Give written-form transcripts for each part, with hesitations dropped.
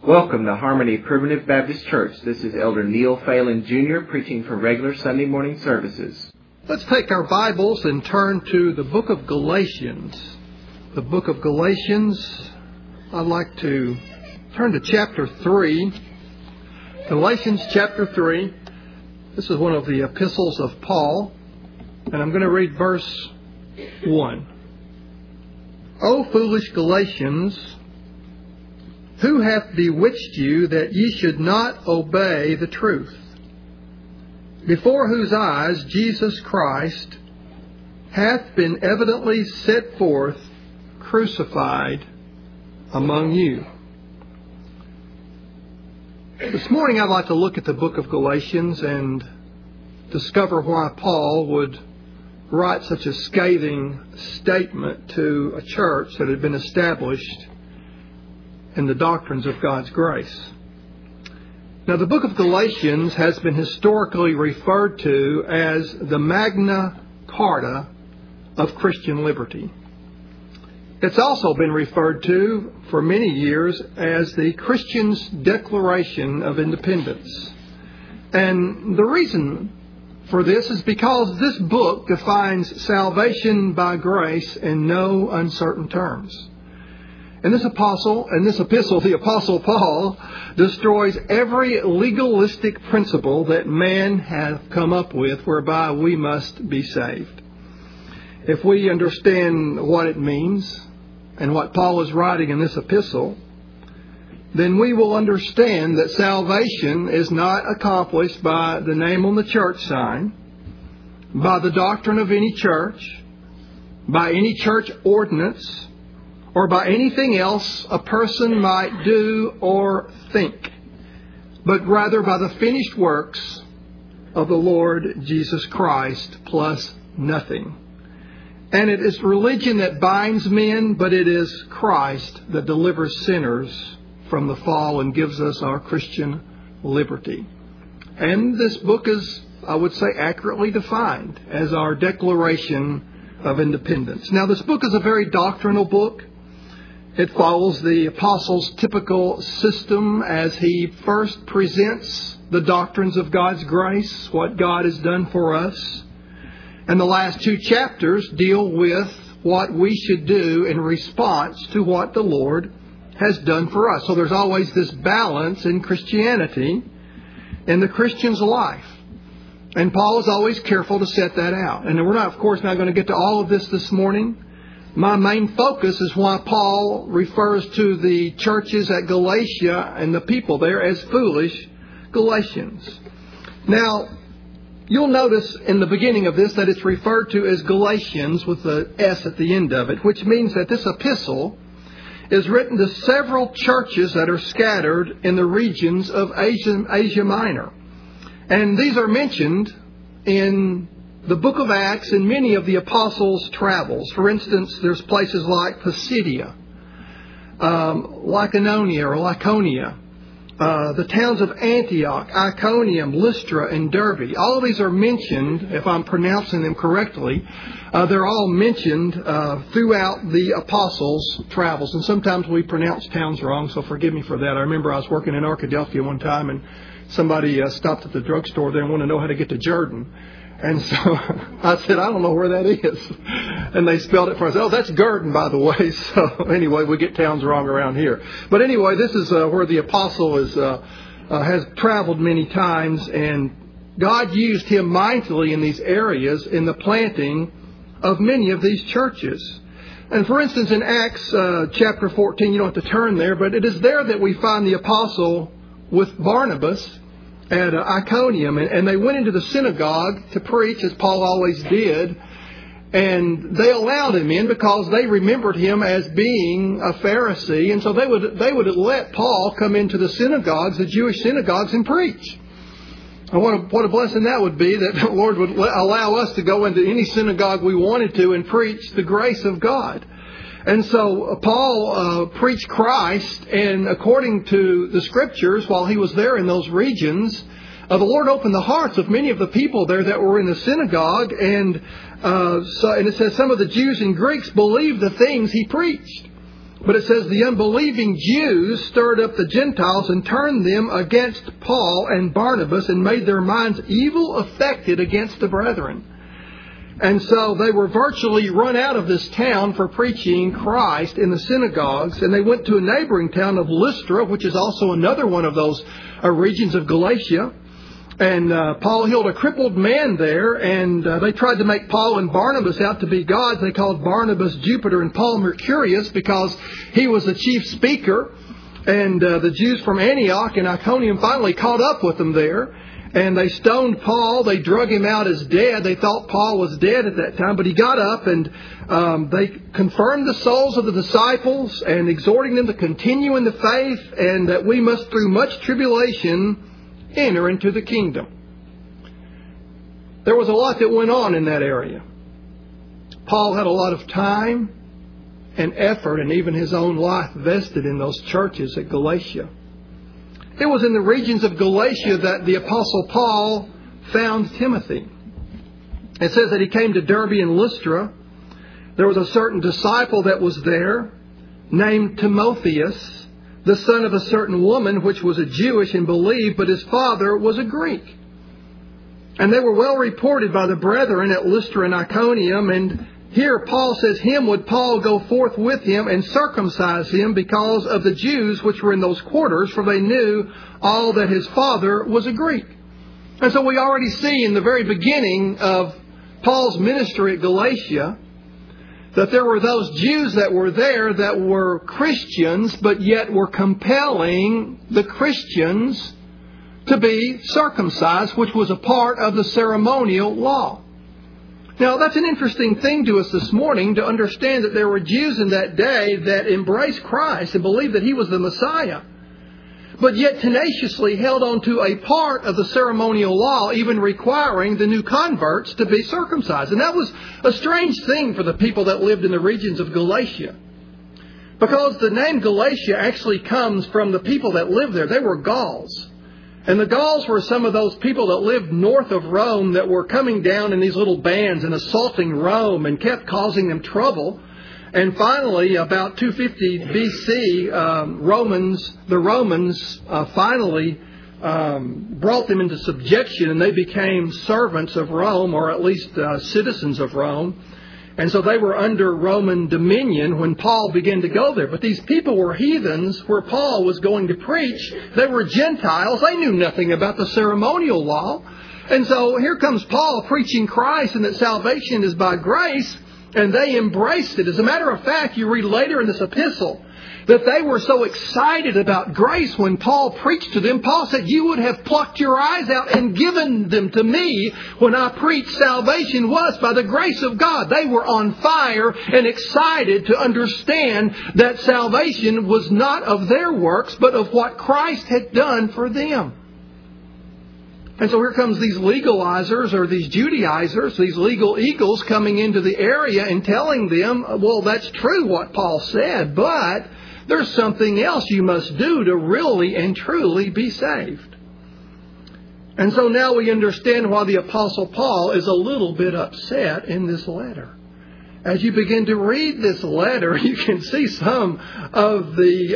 Welcome to Harmony Primitive Baptist Church. This is Elder Neil Phelan Jr. preaching for regular Sunday morning services. Let's take our Bibles and turn to the book of Galatians. The book of Galatians, I'd like to turn to chapter 3. Galatians chapter 3. This is one of the epistles of Paul, and I'm going to read verse 1. O foolish Galatians, who hath bewitched you that ye should not obey the truth? Before whose eyes Jesus Christ hath been evidently set forth, crucified among you. This morning I'd like to look at the book of Galatians and discover why Paul would write such a scathing statement to a church that had been established in the doctrines of God's grace. Now, the book of Galatians has been historically referred to as the Magna Carta of Christian liberty. It's also been referred to for many years as the Christian's Declaration of Independence. And the reason for this is because this book defines salvation by grace in no uncertain terms. And this epistle, the Apostle Paul destroys every legalistic principle that man has come up with whereby we must be saved. If we understand what it means and what Paul is writing in this epistle, then we will understand that salvation is not accomplished by the name on the church sign, by the doctrine of any church, by any church ordinance, or by anything else a person might do or think, but rather by the finished works of the Lord Jesus Christ plus nothing. And it is religion that binds men, but it is Christ that delivers sinners from the fall and gives us our Christian liberty. And this book is, I would say, accurately defined as our Declaration of Independence. Now, this book is a very doctrinal book. It follows the apostle's typical system as he first presents the doctrines of God's grace, what God has done for us. And the last two chapters deal with what we should do in response to what the Lord has done for us. So there's always this balance in Christianity, in the Christian's life. And Paul is always careful to set that out. And we're not, of course, not going to get to all of this morning. My main focus is why Paul refers to the churches at Galatia and the people there as foolish Galatians. Now, you'll notice in the beginning of this that it's referred to as Galatians with the S at the end of it, which means that this epistle is written to several churches that are scattered in the regions of Asia Minor. And these are mentioned in the book of Acts and many of the apostles' travels. For instance, there's places like Pisidia, Lycaonia or Laconia, the towns of Antioch, Iconium, Lystra, and Derbe. All of these are mentioned, if I'm pronouncing them correctly, they're all mentioned throughout the apostles' travels. And sometimes we pronounce towns wrong, so forgive me for that. I remember I was working in Arkadelphia one time, and somebody stopped at the drugstore there and wanted to know how to get to Jordan. And so I said, I don't know where that is. And they spelled it for us. Oh, that's Gurdon, by the way. So anyway, we get towns wrong around here. But anyway, this is where the apostle has traveled many times. And God used him mightily in these areas in the planting of many of these churches. And for instance, in Acts chapter 14, you don't have to turn there, but it is there that we find the apostle with Barnabas at Iconium, and they went into the synagogue to preach, as Paul always did, and they allowed him in because they remembered him as being a Pharisee, and so they would let Paul come into the synagogues, the Jewish synagogues, and preach. And what a blessing that would be, that the Lord would allow us to go into any synagogue we wanted to and preach the grace of God. And so Paul preached Christ, and according to the Scriptures, while he was there in those regions, the Lord opened the hearts of many of the people there that were in the synagogue, and it says some of the Jews and Greeks believed the things he preached. But it says the unbelieving Jews stirred up the Gentiles and turned them against Paul and Barnabas and made their minds evil affected against the brethren. And so they were virtually run out of this town for preaching Christ in the synagogues. And they went to a neighboring town of Lystra, which is also another one of those regions of Galatia. And Paul healed a crippled man there, and they tried to make Paul and Barnabas out to be gods. They called Barnabas Jupiter and Paul Mercurius because he was the chief speaker. And the Jews from Antioch and Iconium finally caught up with them there. And they stoned Paul. They drug him out as dead. They thought Paul was dead at that time, but he got up, and they confirmed the souls of the disciples and exhorting them to continue in the faith, and that we must through much tribulation enter into the kingdom. There was a lot that went on in that area. Paul had a lot of time and effort and even his own life vested in those churches at Galatia. It was in the regions of Galatia that the Apostle Paul found Timothy. It says that he came to Derbe and Lystra. There was a certain disciple that was there named Timotheus, the son of a certain woman which was a Jewish and believed, but his father was a Greek. And they were well reported by the brethren at Lystra and Iconium. And here Paul says, him would Paul go forth with him and circumcise him because of the Jews which were in those quarters, for they knew all that his father was a Greek. And so we already see in the very beginning of Paul's ministry at Galatia that there were those Jews that were there that were Christians, but yet were compelling the Christians to be circumcised, which was a part of the ceremonial law. Now, that's an interesting thing to us this morning, to understand that there were Jews in that day that embraced Christ and believed that He was the Messiah, but yet tenaciously held on to a part of the ceremonial law, even requiring the new converts to be circumcised. And that was a strange thing for the people that lived in the regions of Galatia, because the name Galatia actually comes from the people that lived there. They were Gauls. And the Gauls were some of those people that lived north of Rome that were coming down in these little bands and assaulting Rome and kept causing them trouble. And finally, about 250 BC, the Romans finally brought them into subjection, and they became servants of Rome, or at least citizens of Rome. And so they were under Roman dominion when Paul began to go there. But these people were heathens where Paul was going to preach. They were Gentiles. They knew nothing about the ceremonial law. And so here comes Paul preaching Christ and that salvation is by grace. And they embraced it. As a matter of fact, you read later in this epistle that they were so excited about grace when Paul preached to them. Paul said, you would have plucked your eyes out and given them to me when I preached salvation was by the grace of God. They were on fire and excited to understand that salvation was not of their works, but of what Christ had done for them. And so here comes these legalizers, or these Judaizers, these legal eagles coming into the area and telling them, well, that's true what Paul said, but there's something else you must do to really and truly be saved. And so now we understand why the Apostle Paul is a little bit upset in this letter. As you begin to read this letter, you can see some of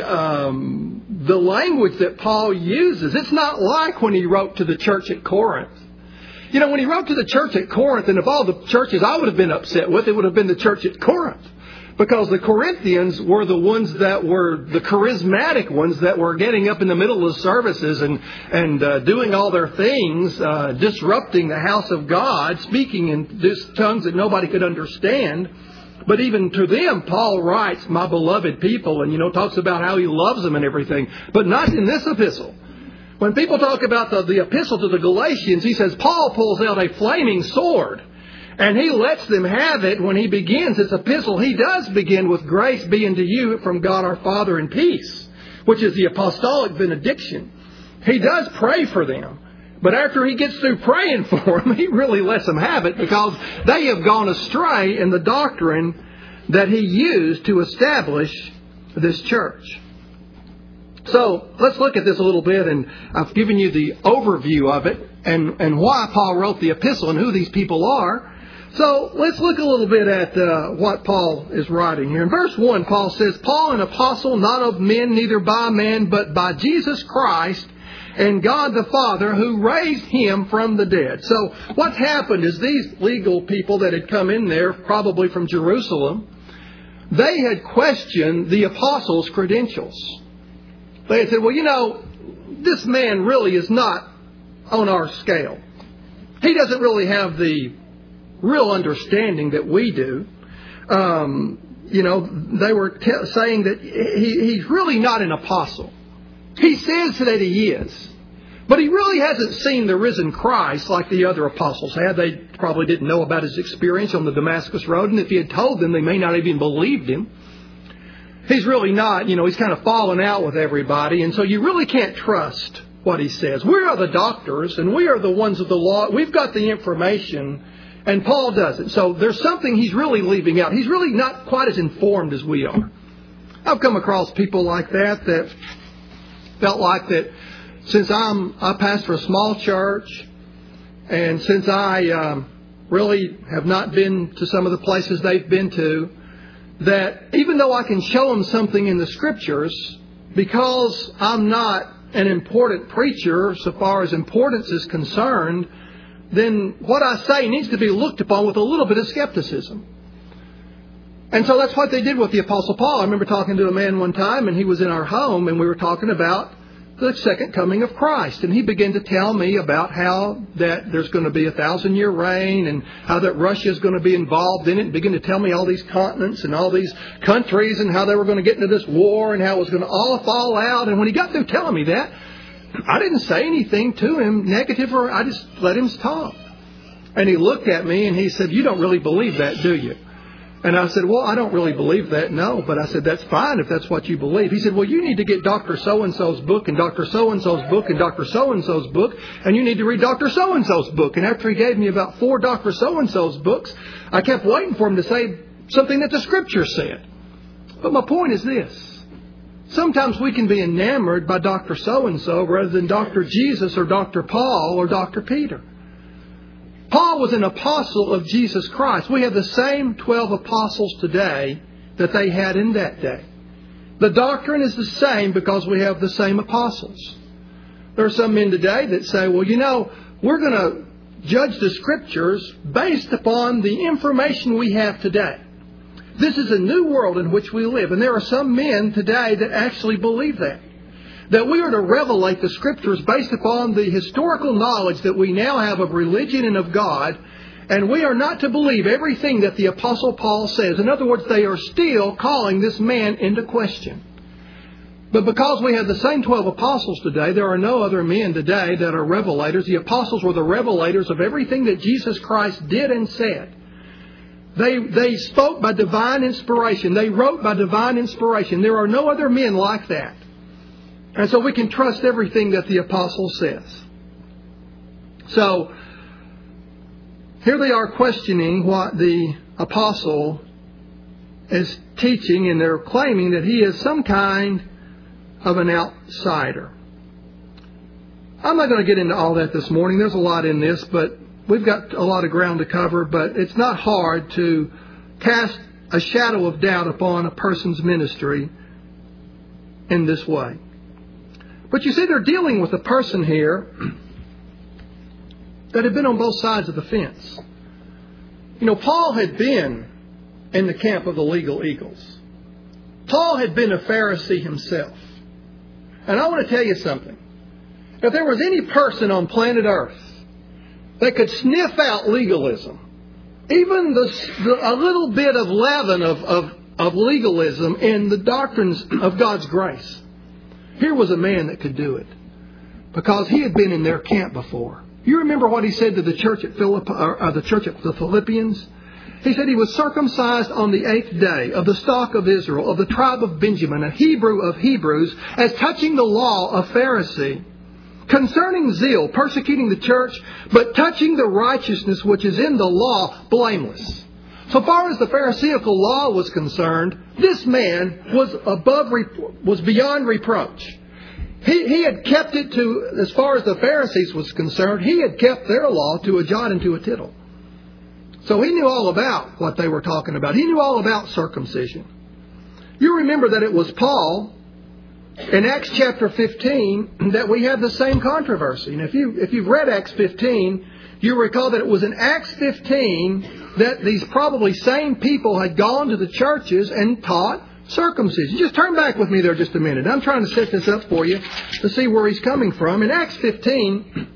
the language that Paul uses. It's not like when he wrote to the church at Corinth. You know, when he wrote to the church at Corinth, and of all the churches I would have been upset with, it would have been the church at Corinth. Because the Corinthians were the ones that were the charismatic ones that were getting up in the middle of services and doing all their things, disrupting the house of God, speaking in tongues that nobody could understand. But even to them, Paul writes, my beloved people, and, talks about how he loves them and everything. But not in this epistle. When people talk about the epistle to the Galatians, he says, Paul pulls out a flaming sword. And he lets them have it when he begins this epistle. He does begin with grace be unto you from God our Father and peace, which is the apostolic benediction. He does pray for them. But after he gets through praying for them, he really lets them have it because they have gone astray in the doctrine that he used to establish this church. So let's look at this a little bit, and I've given you the overview of it and why Paul wrote the epistle and who these people are. So let's look a little bit at what Paul is writing here. In verse 1, Paul says, Paul, an apostle, not of men, neither by man, but by Jesus Christ and God the Father, who raised him from the dead. So what's happened is these legal people that had come in there, probably from Jerusalem, they had questioned the apostles' credentials. They had said, well, this man really is not on our scale. He doesn't really have the real understanding that we do. They were saying that he's really not an apostle. He says that he is. But he really hasn't seen the risen Christ like the other apostles had. They probably didn't know about his experience on the Damascus Road. And if he had told them, they may not have even believed him. He's really not, he's kind of fallen out with everybody. And so you really can't trust what he says. We are the doctors and we are the ones of the law. We've got the information. And Paul doesn't. So there's something he's really leaving out. He's really not quite as informed as we are. I've come across people like that felt like that since I pastor a small church, and since I really have not been to some of the places they've been to, that even though I can show them something in the Scriptures, because I'm not an important preacher so far as importance is concerned, then what I say needs to be looked upon with a little bit of skepticism. And so that's what they did with the Apostle Paul. I remember talking to a man one time, and he was in our home, and we were talking about the second coming of Christ. And he began to tell me about how that there's going to be a 1,000-year reign, and how that Russia is going to be involved in it, and began to tell me all these continents and all these countries, and how they were going to get into this war, and how it was going to all fall out. And when he got through telling me that, I didn't say anything to him, negative, or I just let him talk. And he looked at me and he said, "You don't really believe that, do you?" And I said, "Well, I don't really believe that, no." But I said, "That's fine if that's what you believe." He said, "Well, you need to get Dr. So-and-so's book and Dr. So-and-so's book and Dr. So-and-so's book, and you need to read Dr. So-and-so's book." And after he gave me about 4 Dr. So-and-so's books, I kept waiting for him to say something that the Scripture said. But my point is this. Sometimes we can be enamored by Dr. So-and-so rather than Dr. Jesus or Dr. Paul or Dr. Peter. Paul was an apostle of Jesus Christ. We have the same 12 apostles today that they had in that day. The doctrine is the same because we have the same apostles. There are some men today that say, well, we're going to judge the Scriptures based upon the information we have today. This is a new world in which we live, and there are some men today that actually believe that we are to revelate the Scriptures based upon the historical knowledge that we now have of religion and of God, and we are not to believe everything that the Apostle Paul says. In other words, they are still calling this man into question. But because we have the same 12 apostles today, there are no other men today that are revelators. The apostles were the revelators of everything that Jesus Christ did and said. They spoke by divine inspiration. They wrote by divine inspiration. There are no other men like that. And so we can trust everything that the apostle says. So, here they are questioning what the apostle is teaching, and they're claiming that he is some kind of an outsider. I'm not going to get into all that this morning. There's a lot in this, but we've got a lot of ground to cover, but it's not hard to cast a shadow of doubt upon a person's ministry in this way. But you see, they're dealing with a person here that had been on both sides of the fence. Paul had been in the camp of the legal eagles. Paul had been a Pharisee himself. And I want to tell you something. If there was any person on planet Earth that could sniff out legalism, even a little bit of leaven of legalism in the doctrines of God's grace, here was a man that could do it, because he had been in their camp before. You remember what he said to the church at the Philippians? He said he was circumcised on the 8th day, of the stock of Israel, of the tribe of Benjamin, a Hebrew of Hebrews, as touching the law, a Pharisee, concerning zeal, persecuting the church, but touching the righteousness which is in the law, blameless. So far as the Pharisaical law was concerned, this man was beyond reproach. He had kept it to, as far as the Pharisees was concerned, he had kept their law to a jot and to a tittle. So he knew all about what they were talking about. He knew all about circumcision. You remember that it was Paul in Acts chapter 15 that we had the same controversy. And if you've read Acts 15, you recall that it was in Acts 15 that these probably same people had gone to the churches and taught circumcision. Just turn back with me there just a minute. I'm trying to set this up for you to see where he's coming from. In Acts 15,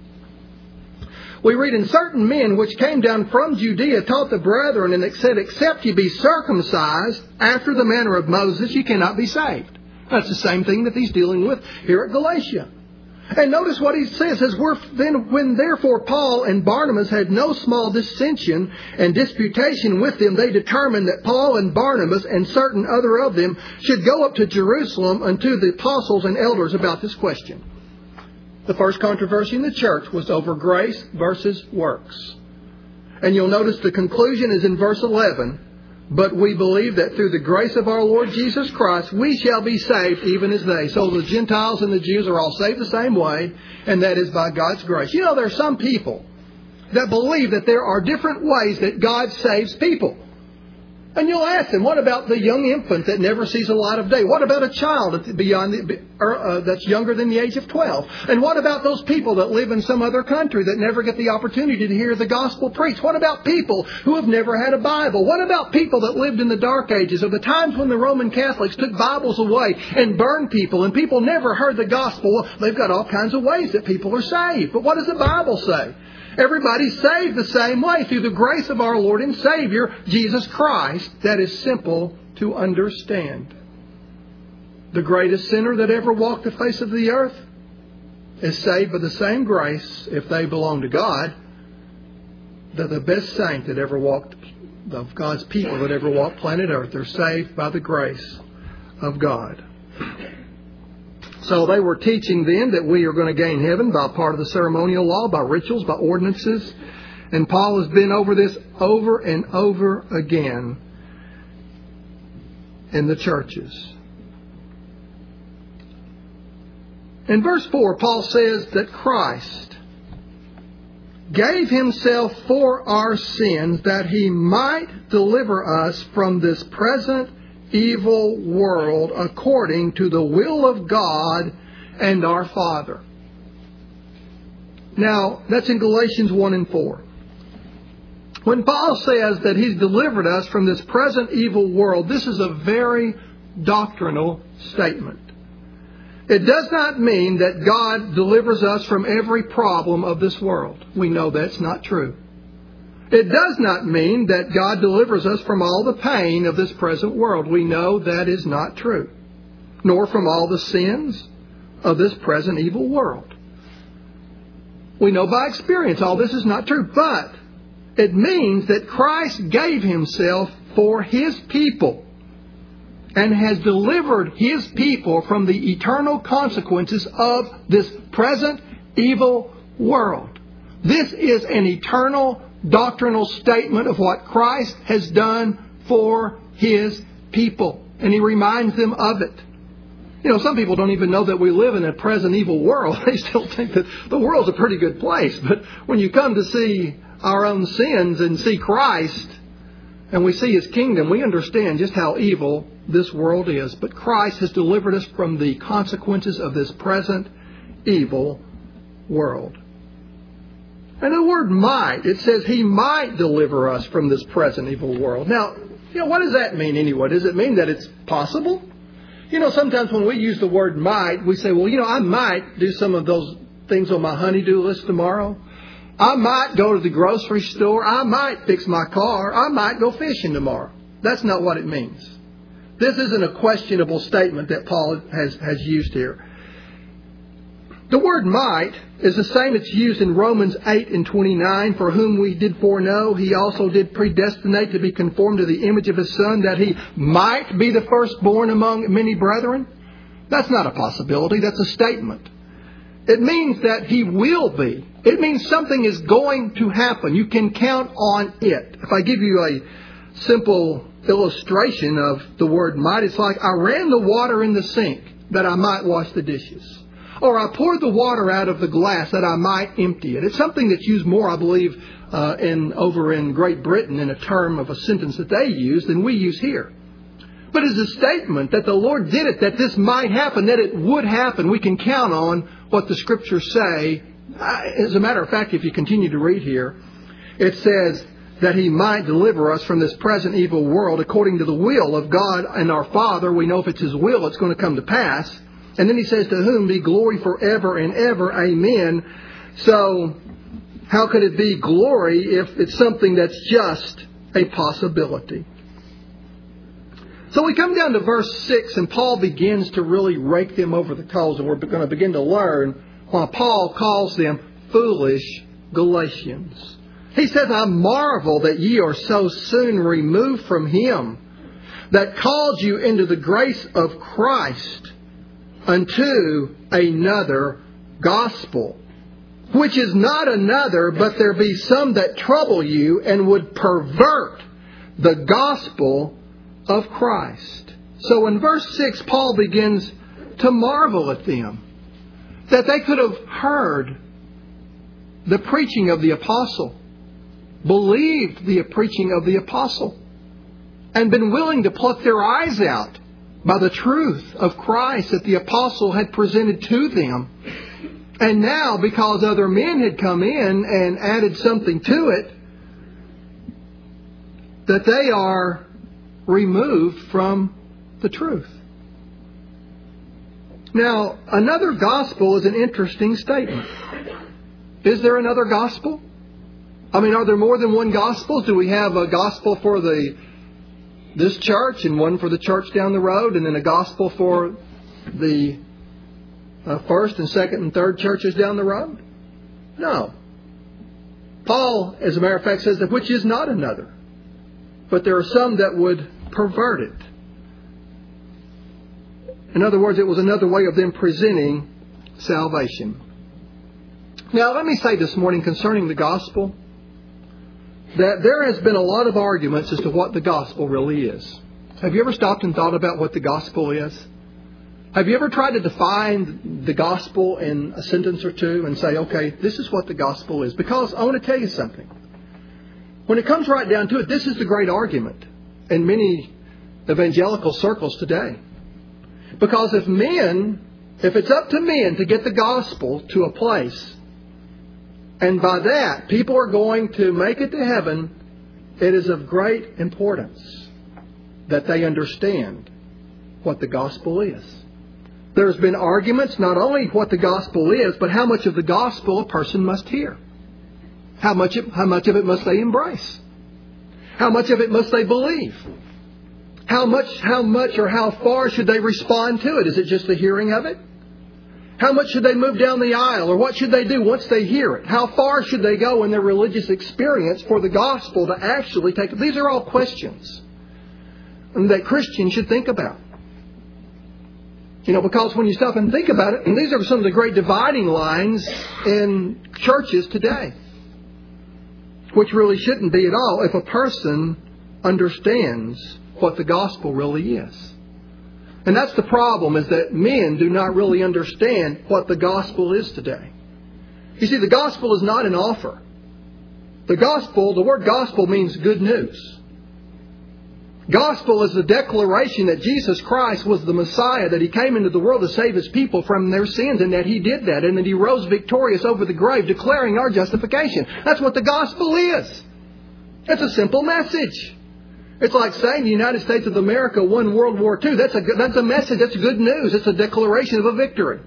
we read, "And certain men which came down from Judea taught the brethren, and said, Except ye be circumcised after the manner of Moses, ye cannot be saved." That's the same thing that he's dealing with here at Galatia. And notice what he says. When therefore Paul and Barnabas had no small dissension and disputation with them, they determined that Paul and Barnabas and certain other of them should go up to Jerusalem unto the apostles and elders about this question. The first controversy in the church was over grace versus works. And you'll notice the conclusion is in verse 11. "But we believe that through the grace of our Lord Jesus Christ, we shall be saved even as they." So the Gentiles and the Jews are all saved the same way, and that is by God's grace. You know, there are some people that believe that there are different ways that God saves people. And you'll ask them, what about the young infant that never sees a light of day? What about a child that's younger than the age of 12? And what about those people that live in some other country that never get the opportunity to hear the gospel preached? What about people who have never had a Bible? What about people that lived in the Dark Ages, or the times when the Roman Catholics took Bibles away and burned people and people never heard the gospel? Well, they've got all kinds of ways that people are saved. But what does the Bible say? Everybody's saved the same way, through the grace of our Lord and Savior, Jesus Christ. That is simple to understand. The greatest sinner that ever walked the face of the earth is saved by the same grace, if they belong to God, that the best saint that ever walked, of God's people that ever walked planet Earth, they're saved by the grace of God. So they were teaching then that we are going to gain heaven by part of the ceremonial law, by rituals, by ordinances. And Paul has been over this over and over again in the churches. In verse 4, Paul says that Christ gave Himself for our sins that He might deliver us from this present evil world, according to the will of God and our Father. Now, that's in Galatians 1 and 4. When Paul says that He's delivered us from this present evil world, this is a very doctrinal statement. It does not mean that God delivers us from every problem of this world. We know that's not true. It does not mean that God delivers us from all the pain of this present world. We know that is not true. Nor from all the sins of this present evil world. We know by experience all this is not true. But it means that Christ gave Himself for His people and has delivered His people from the eternal consequences of this present evil world. This is an eternal doctrinal statement of what Christ has done for His people. And He reminds them of it. You know, some people don't even know that we live in a present evil world. They still think that the world's a pretty good place. But when you come to see our own sins and see Christ, and we see His kingdom, we understand just how evil this world is. But Christ has delivered us from the consequences of this present evil world. And the word might, it says He might deliver us from this present evil world. Now, you know, what does that mean anyway? Does it mean that it's possible? You know, sometimes when we use the word might, we say, well, you know, I might do some of those things on my honey-do list tomorrow. I might go to the grocery store. I might fix my car. I might go fishing tomorrow. That's not what it means. This isn't a questionable statement that Paul has used here. The word might is the same that's used in Romans 8 and 29. For whom we did foreknow, He also did predestinate to be conformed to the image of His Son, that He might be the firstborn among many brethren. That's not a possibility. That's a statement. It means that He will be. It means something is going to happen. You can count on it. If I give you a simple illustration of the word might, it's like I ran the water in the sink that I might wash the dishes. Or I poured the water out of the glass that I might empty it. It's something that's used more, I believe, over in Great Britain in a term of a sentence that they use than we use here. But it's a statement that the Lord did it, that this might happen, that it would happen. We can count on what the Scriptures say. As a matter of fact, if you continue to read here, it says that He might deliver us from this present evil world according to the will of God and our Father. We know if it's His will, it's going to come to pass. And then He says, to whom be glory forever and ever. Amen. So, how could it be glory if it's something that's just a possibility? So we come down to verse 6, and Paul begins to really rake them over the coals, and we're going to begin to learn why Paul calls them foolish Galatians. He says, I marvel that ye are so soon removed from Him that called you into the grace of Christ unto another gospel, which is not another, but there be some that trouble you and would pervert the gospel of Christ. So in verse 6, Paul begins to marvel at them, that they could have heard the preaching of the apostle, believed the preaching of the apostle, and been willing to pluck their eyes out by the truth of Christ that the apostle had presented to them. And now, because other men had come in and added something to it, that they are removed from the truth. Now, another gospel is an interesting statement. Is there another gospel? I mean, are there more than one gospel? Do we have a gospel for this church and one for the church down the road, and then a gospel for the first and second and third churches down the road? No. Paul, as a matter of fact, says that which is not another. But there are some that would pervert it. In other words, it was another way of them presenting salvation. Now, let me say this morning concerning the gospel, that there has been a lot of arguments as to what the gospel really is. Have you ever stopped and thought about what the gospel is? Have you ever tried to define the gospel in a sentence or two and say, okay, this is what the gospel is? Because I want to tell you something. When it comes right down to it, this is the great argument in many evangelical circles today. Because if it's up to men to get the gospel to a place, and by that people are going to make it to heaven, it is of great importance that they understand what the gospel is. There's been arguments not only what the gospel is, but how much of the gospel a person must hear. How much of it must they embrace? How much of it must they believe? How much or how far should they respond to it? Is it just the hearing of it? How much should they move down the aisle? Or what should they do once they hear it? How far should they go in their religious experience for the gospel to actually take it? These are all questions that Christians should think about. Because when you stop and think about it, and these are some of the great dividing lines in churches today, which really shouldn't be at all if a person understands what the gospel really is. And that's the problem, is that men do not really understand what the gospel is today. You see, the gospel is not an offer. The word gospel means good news. Gospel is the declaration that Jesus Christ was the Messiah, that He came into the world to save His people from their sins, and that He did that, and that He rose victorious over the grave, declaring our justification. That's what the gospel is. It's a simple message. It's like saying the United States of America won World War II. That's a message. That's good news. It's a declaration of a victory.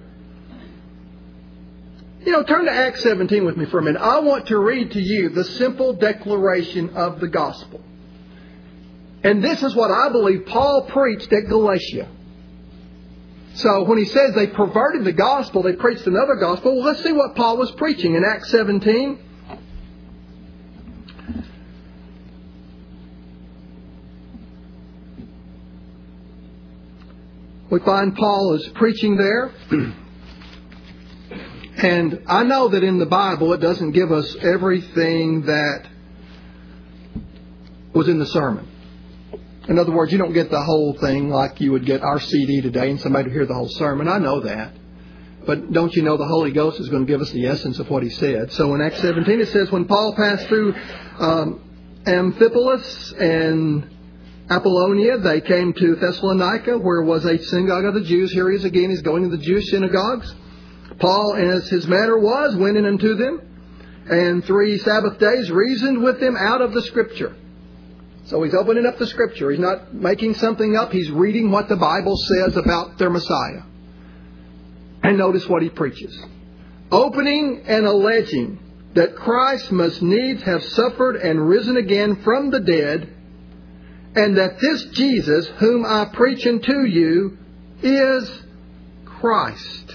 Turn to Acts 17 with me for a minute. I want to read to you the simple declaration of the gospel. And this is what I believe Paul preached at Galatia. So when he says they perverted the gospel, they preached another gospel, well, let's see what Paul was preaching in Acts 17. We find Paul is preaching there. And I know that in the Bible it doesn't give us everything that was in the sermon. In other words, you don't get the whole thing like you would get our CD today and somebody would hear the whole sermon. I know that. But don't you know the Holy Ghost is going to give us the essence of what he said? So in Acts 17 it says, when Paul passed through Amphipolis and Apollonia, they came to Thessalonica, where was a synagogue of the Jews. Here he is again. He's going to the Jewish synagogues. Paul, as his manner was, went in unto them, and 3 Sabbath days reasoned with them out of the Scripture. So he's opening up the Scripture. He's not making something up. He's reading what the Bible says about their Messiah. And notice what he preaches. Opening and alleging that Christ must needs have suffered and risen again from the dead, and that this Jesus, whom I preach unto you, is Christ.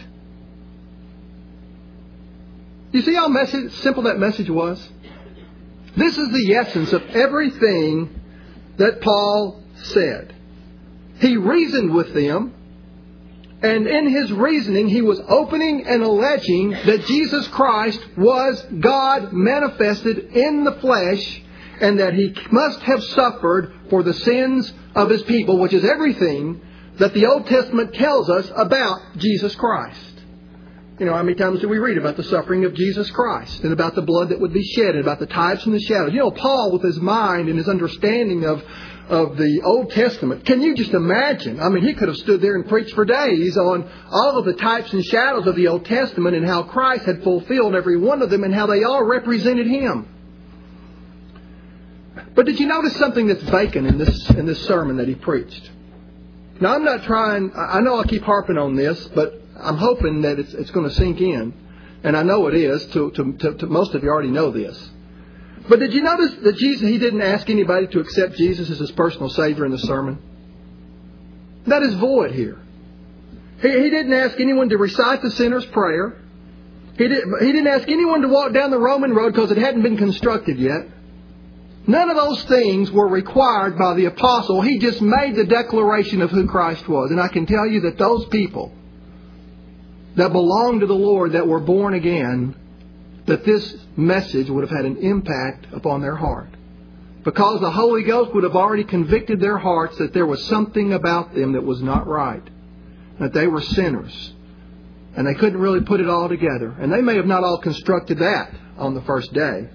You see how simple that message was? This is the essence of everything that Paul said. He reasoned with them, and in his reasoning he was opening and alleging that Jesus Christ was God manifested in the flesh, and that he must have suffered for the sins of his people, which is everything that the Old Testament tells us about Jesus Christ. You know, how many times do we read about the suffering of Jesus Christ, and about the blood that would be shed, and about the types and the shadows? You know, Paul, with his mind and his understanding of the Old Testament, can you just imagine? I mean, he could have stood there and preached for days on all of the types and shadows of the Old Testament, and how Christ had fulfilled every one of them, and how they all represented him. But did you notice something that's vacant in this sermon that he preached? Now, I'm not trying, I know I keep harping on this, but I'm hoping that it's going to sink in. And I know it is. To most of you already know this. But did you notice that he didn't ask anybody to accept Jesus as his personal Savior in the sermon? That is void here. He didn't ask anyone to recite the sinner's prayer. He didn't ask anyone to walk down the Roman road because it hadn't been constructed yet. None of those things were required by the apostle. He just made the declaration of who Christ was. And I can tell you that those people that belong to the Lord, that were born again, that this message would have had an impact upon their heart. Because the Holy Ghost would have already convicted their hearts that there was something about them that was not right. That they were sinners. And they couldn't really put it all together. And they may have not all constructed that on the first day.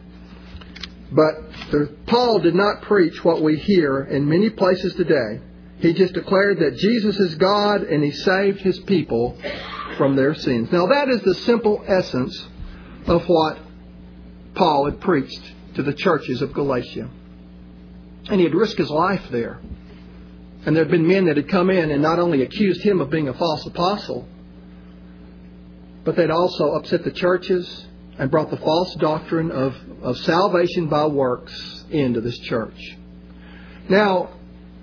But Paul did not preach what we hear in many places today. He just declared that Jesus is God, and he saved his people from their sins. Now that is the simple essence of what Paul had preached to the churches of Galatia. And he had risked his life there. And there had been men that had come in and not only accused him of being a false apostle, but they'd also upset the churches and brought the false doctrine of salvation by works into this church. Now,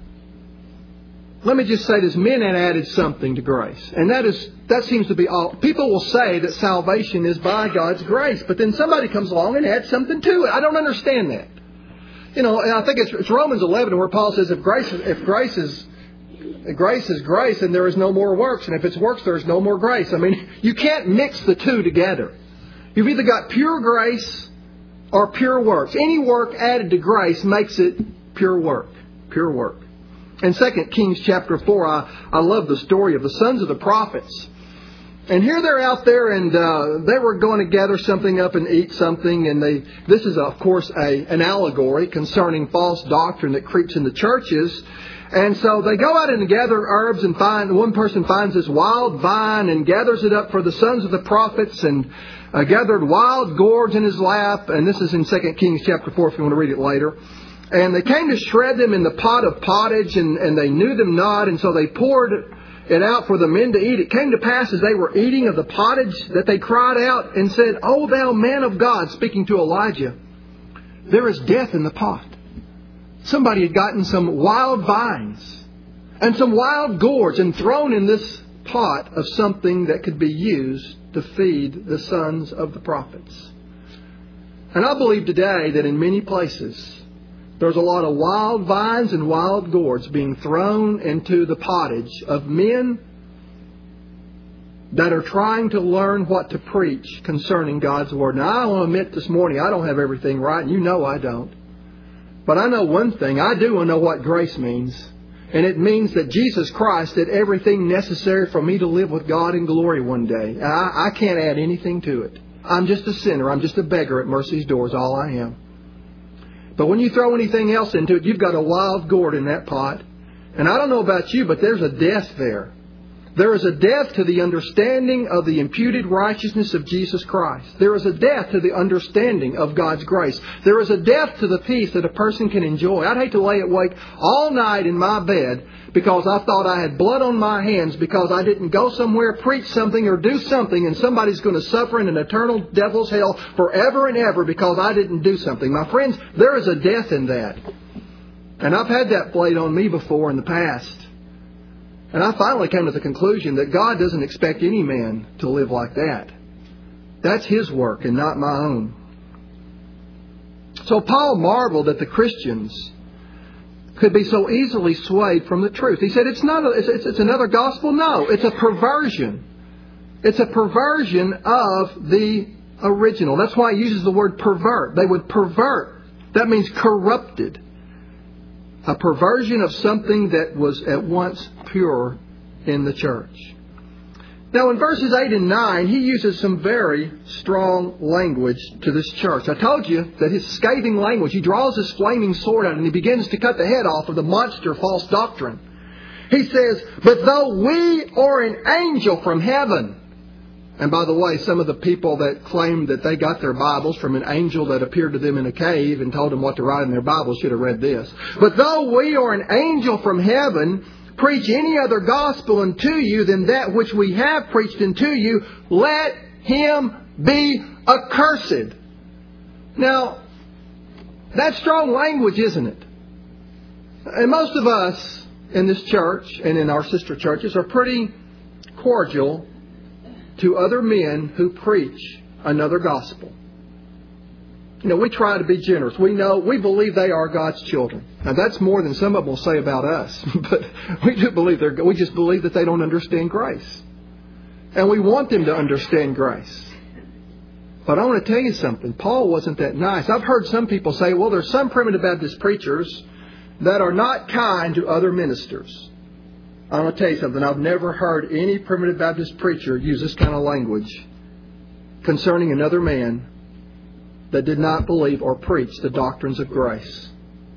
let me just say this. Men had added something to grace. And that seems to be all. People will say that salvation is by God's grace. But then somebody comes along and adds something to it. I don't understand that. You know, and I think it's Romans 11 where Paul says if grace is grace, and there is no more works. And if it's works, there is no more grace. I mean, you can't mix the two together. You've either got pure grace or pure works. Any work added to grace makes it pure work. Pure work. In 2 Kings chapter 4, I love the story of the sons of the prophets. And here they're out there, and they were going to gather something up and eat something. And this is, of course, an allegory concerning false doctrine that creeps in the churches. And so they go out and gather herbs, and one person finds this wild vine and gathers it up for the sons of the prophets, and gathered wild gourds in his lap. And this is in 2 Kings chapter 4 if you want to read it later. And they came to shred them in the pot of pottage, and they knew them not, and so they poured it out for the men to eat. It came to pass as they were eating of the pottage that they cried out and said, O thou man of God, speaking to Elijah, there is death in the pot. Somebody had gotten some wild vines and some wild gourds and thrown in this pot of something that could be used to feed the sons of the prophets. And I believe today that in many places there's a lot of wild vines and wild gourds being thrown into the pottage of men that are trying to learn what to preach concerning God's Word. Now, I want to admit this morning, I don't have everything right, and you know I don't. But I know one thing. I do know what grace means. And it means that Jesus Christ did everything necessary for me to live with God in glory one day. I can't add anything to it. I'm just a sinner. I'm just a beggar at mercy's door is all I am. But when you throw anything else into it, you've got a wild gourd in that pot. And I don't know about you, but there's a death there. There is a death to the understanding of the imputed righteousness of Jesus Christ. There is a death to the understanding of God's grace. There is a death to the peace that a person can enjoy. I'd hate to lay awake all night in my bed because I thought I had blood on my hands because I didn't go somewhere, preach something, or do something, and somebody's going to suffer in an eternal devil's hell forever and ever because I didn't do something. My friends, there is a death in that. And I've had that played on me before in the past. And I finally came to the conclusion that God doesn't expect any man to live like that. That's His work and not my own. So Paul marveled that the Christians could be so easily swayed from the truth. He said, it's another gospel? No, it's a perversion. It's a perversion of the original. That's why he uses the word pervert. They would pervert. That means corrupted. A perversion of something that was at once pure in the church. Now in verses 8 and 9, he uses some very strong language to this church. I told you that his scathing language, he draws his flaming sword out and he begins to cut the head off of the monster false doctrine. He says, but though we are an angel from heaven. And by the way, some of the people that claimed that they got their Bibles from an angel that appeared to them in a cave and told them what to write in their Bibles should have read this. But though we are an angel from heaven, preach any other gospel unto you than that which we have preached unto you, let him be accursed. Now, that's strong language, isn't it? And most of us in this church and in our sister churches are pretty cordial to other men who preach another gospel. You know, we try to be generous. We believe they are God's children. Now that's more than some of them will say about us, but we just believe that they don't understand grace. And we want them to understand grace. But I want to tell you something. Paul wasn't that nice. I've heard some people say, well, there's some Primitive Baptist preachers that are not kind to other ministers. I want to tell you something. I've never heard any Primitive Baptist preacher use this kind of language concerning another man that did not believe or preach the doctrines of grace.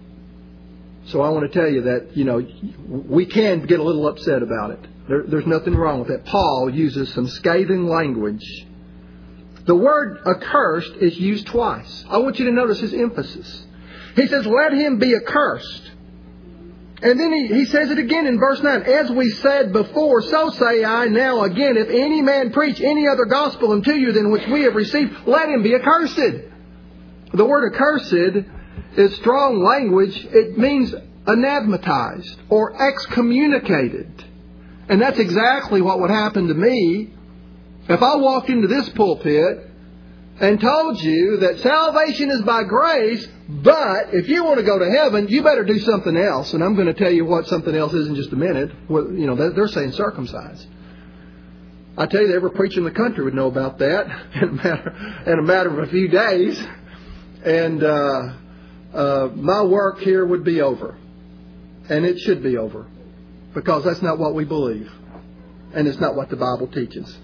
So I want to tell you that, we can get a little upset about it. There's nothing wrong with that. Paul uses some scathing language. The word accursed is used twice. I want you to notice his emphasis. He says, let him be accursed. And then he says it again in verse 9. As we said before, so say I now again, if any man preach any other gospel unto you than which we have received, let him be accursed. The word accursed is strong language. It means anathematized or excommunicated. And that's exactly what would happen to me if I walked into this pulpit and told you that salvation is by grace, but if you want to go to heaven, you better do something else. And I'm going to tell you what something else is in just a minute. They're saying circumcise. I tell you, every preacher in the country would know about that in a matter of a few days. And my work here would be over. And it should be over. Because that's not what we believe. And it's not what the Bible teaches.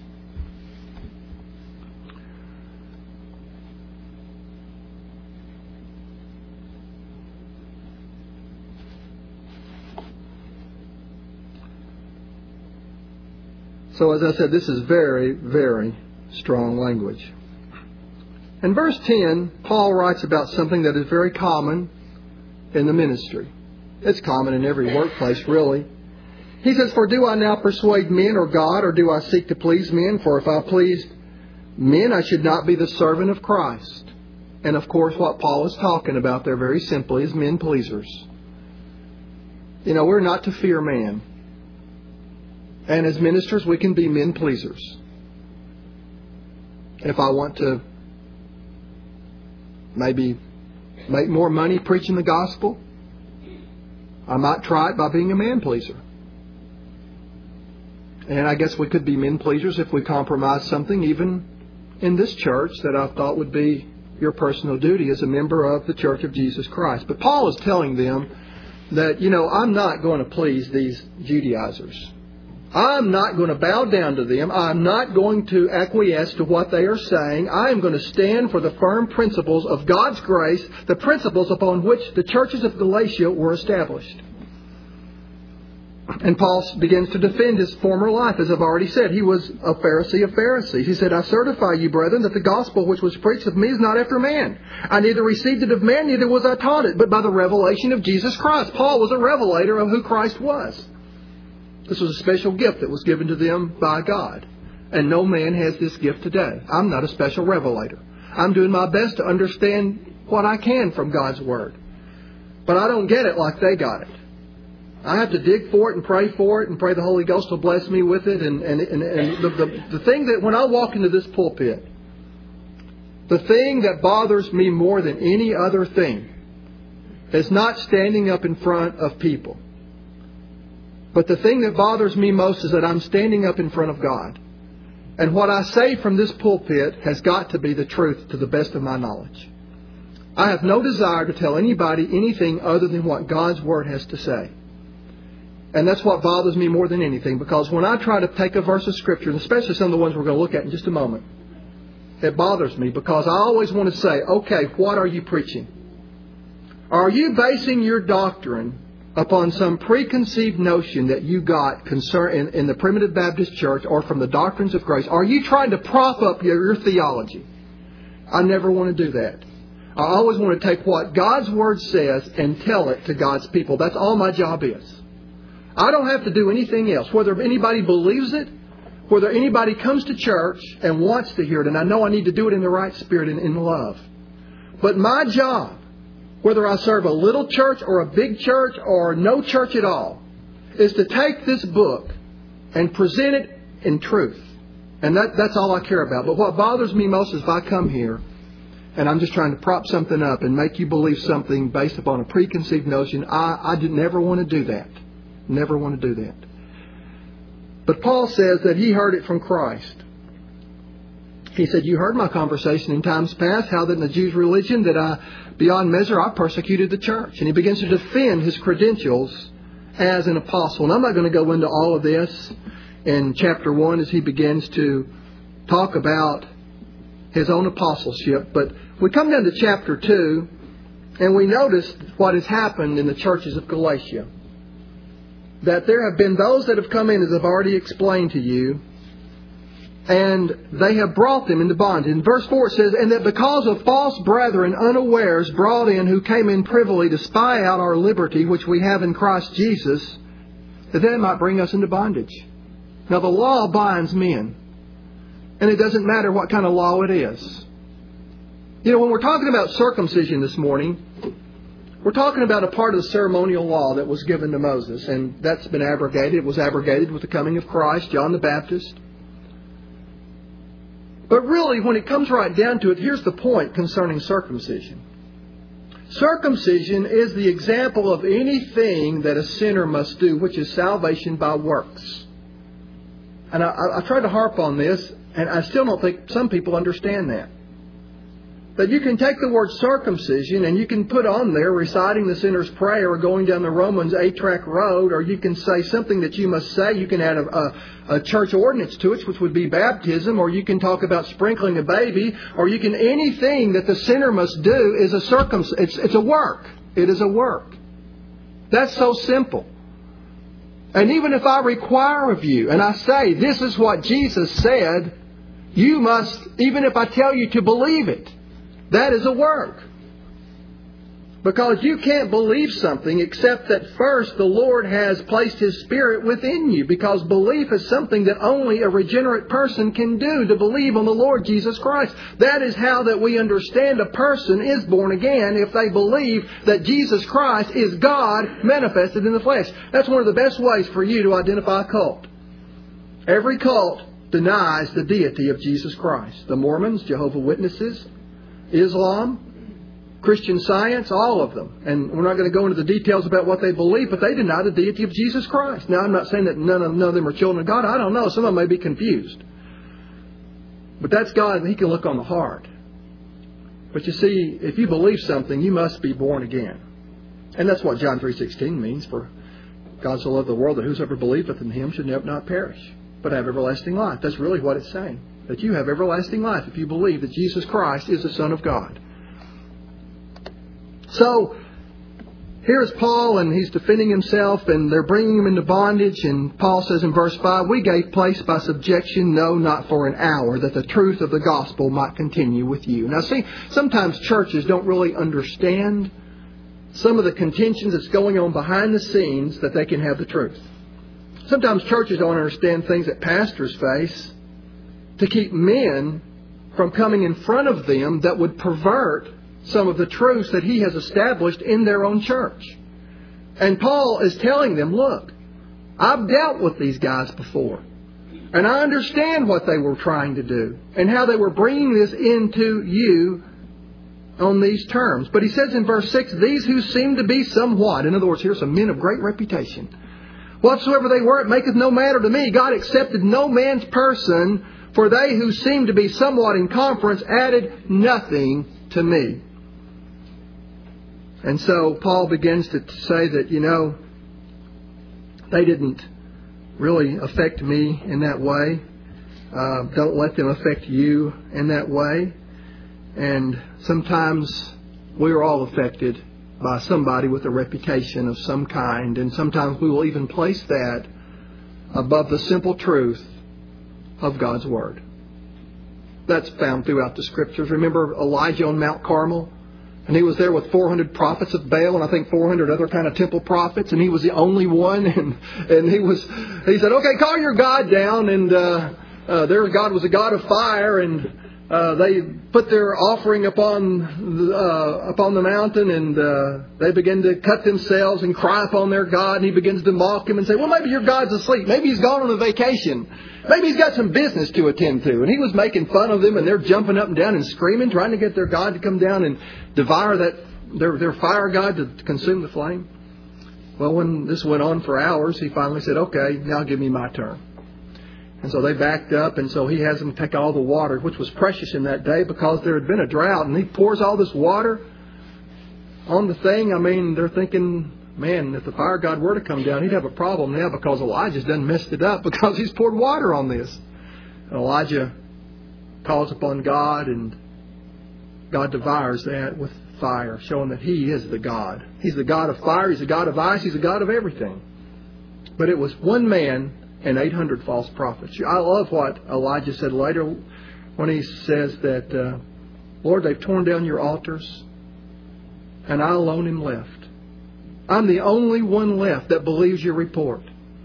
So as I said, this is very, very strong language. In verse 10, Paul writes about something that is very common in the ministry. It's common in every workplace, really. He says, for do I now persuade men or God, or do I seek to please men? For if I pleased men, I should not be the servant of Christ. And of course, what Paul is talking about there very simply is men pleasers. We're not to fear man. And as ministers, we can be men pleasers. If I want to maybe make more money preaching the gospel, I might try it by being a man pleaser. And I guess we could be men pleasers if we compromise something even in this church that I thought would be your personal duty as a member of the Church of Jesus Christ. But Paul is telling them that, I'm not going to please these Judaizers. I'm not going to bow down to them. I'm not going to acquiesce to what they are saying. I am going to stand for the firm principles of God's grace, the principles upon which the churches of Galatia were established. And Paul begins to defend his former life. As I've already said, he was a Pharisee of Pharisees. He said, I certify you, brethren, that the gospel which was preached of me is not after man. I neither received it of man, neither was I taught it, but by the revelation of Jesus Christ. Paul was a revelator of who Christ was. This was a special gift that was given to them by God. And no man has this gift today. I'm not a special revelator. I'm doing my best to understand what I can from God's Word. But I don't get it like they got it. I have to dig for it and pray the Holy Ghost will bless me with it. And the thing that when I walk into this pulpit, the thing that bothers me more than any other thing is not standing up in front of people. But the thing that bothers me most is that I'm standing up in front of God. And what I say from this pulpit has got to be the truth to the best of my knowledge. I have no desire to tell anybody anything other than what God's Word has to say. And that's what bothers me more than anything, because when I try to take a verse of Scripture, and especially some of the ones we're going to look at in just a moment, it bothers me because I always want to say, okay, what are you preaching? Are you basing your doctrine upon some preconceived notion that you got in the Primitive Baptist Church or from the doctrines of grace? Are you trying to prop up your theology? I never want to do that. I always want to take what God's Word says and tell it to God's people. That's all my job is. I don't have to do anything else. Whether anybody believes it, whether anybody comes to church and wants to hear it, and I know I need to do it in the right spirit and in love. But my job, whether I serve a little church or a big church or no church at all, is to take this book and present it in truth. And that's all I care about. But what bothers me most is if I come here and I'm just trying to prop something up and make you believe something based upon a preconceived notion. I never want to do that. Never want to do that. But Paul says that he heard it from Christ. He said, you heard my conversation in times past, how that in the Jews' religion that beyond measure I persecuted the church. And he begins to defend his credentials as an apostle. And I'm not going to go into all of this in chapter 1 as he begins to talk about his own apostleship. But we come down to chapter 2 and we notice what has happened in the churches of Galatia. That there have been those that have come in, as I've already explained to you, and they have brought them into bondage. In verse 4 it says, and that because of false brethren unawares brought in, who came in privily to spy out our liberty, which we have in Christ Jesus, that they might bring us into bondage. Now the law binds men, and it doesn't matter what kind of law it is. When we're talking about circumcision this morning, we're talking about a part of the ceremonial law that was given to Moses, and that's been abrogated. It was abrogated with the coming of Christ, John the Baptist. But really, when it comes right down to it, here's the point concerning circumcision. Circumcision is the example of anything that a sinner must do, which is salvation by works. And I tried to harp on this, and I still don't think some people understand that. That you can take the word circumcision and you can put on there reciting the sinner's prayer or going down the Romans 8-track road, or you can say something that you must say. You can add a church ordinance to it, which would be baptism, or you can talk about sprinkling a baby, or you can anything that the sinner must do is a circumcision. It's a work. It is a work. That's so simple. And even if I require of you and I say this is what Jesus said, you must, even if I tell you to believe it, that is a work. Because you can't believe something except that first the Lord has placed His Spirit within you. Because belief is something that only a regenerate person can do, to believe on the Lord Jesus Christ. That is how that we understand a person is born again, if they believe that Jesus Christ is God manifested in the flesh. That's one of the best ways for you to identify a cult. Every cult denies the deity of Jesus Christ. The Mormons, Jehovah's Witnesses, Islam, Christian Science, all of them. And we're not going to go into the details about what they believe, but they deny the deity of Jesus Christ. Now, I'm not saying that none of them are children of God. I don't know. Some of them may be confused. But that's God, and He can look on the heart. But you see, if you believe something, you must be born again. And that's what John 3:16 means. For God so loved the world that whosoever believeth in Him should not perish, but have everlasting life. That's really what it's saying. That you have everlasting life if you believe that Jesus Christ is the Son of God. So, here's Paul, and he's defending himself, and they're bringing him into bondage. And Paul says in verse 5, we gave place by subjection, no, not for an hour, that the truth of the gospel might continue with you. Now see, sometimes churches don't really understand some of the contentions that's going on behind the scenes that they can have the truth. Sometimes churches don't understand things that pastors face to keep men from coming in front of them that would pervert some of the truths that he has established in their own church. And Paul is telling them, look, I've dealt with these guys before, and I understand what they were trying to do and how they were bringing this into you on these terms. But he says in verse 6, these who seem to be somewhat, in other words, here's some men of great reputation. Whatsoever they were, it maketh no matter to me. God accepted no man's person, for they who seemed to be somewhat in conference added nothing to me. And so Paul begins to say that, they didn't really affect me in that way. Don't let them affect you in that way. And sometimes we're all affected by somebody with a reputation of some kind. And sometimes we will even place that above the simple truth of God's Word. That's found throughout the Scriptures. Remember Elijah on Mount Carmel? And he was there with 400 prophets of Baal and I think 400 other kind of temple prophets. And he was the only one. And he said, okay, call your God down. And their God was a God of fire. And they put their offering upon the mountain, and they begin to cut themselves and cry upon their God. And he begins to mock him and say, well, maybe your God's asleep. Maybe he's gone on a vacation. Maybe he's got some business to attend to. And he was making fun of them, and they're jumping up and down and screaming, trying to get their God to come down and devour their fire God to consume the flame. Well, when this went on for hours, he finally said, okay, now give me my turn. And so they backed up, and so he has them take all the water, which was precious in that day because there had been a drought. And he pours all this water on the thing. I mean, they're thinking, man, if the fire God were to come down, he'd have a problem now because Elijah's done messed it up because he's poured water on this. And Elijah calls upon God, and God devours that with fire, showing that he is the God. He's the God of fire. He's the God of ice. He's the God of everything. But it was one man and 800 false prophets. I love what Elijah said later when he says that, Lord, they've torn down your altars, and I alone am left. I'm the only one left that believes your report.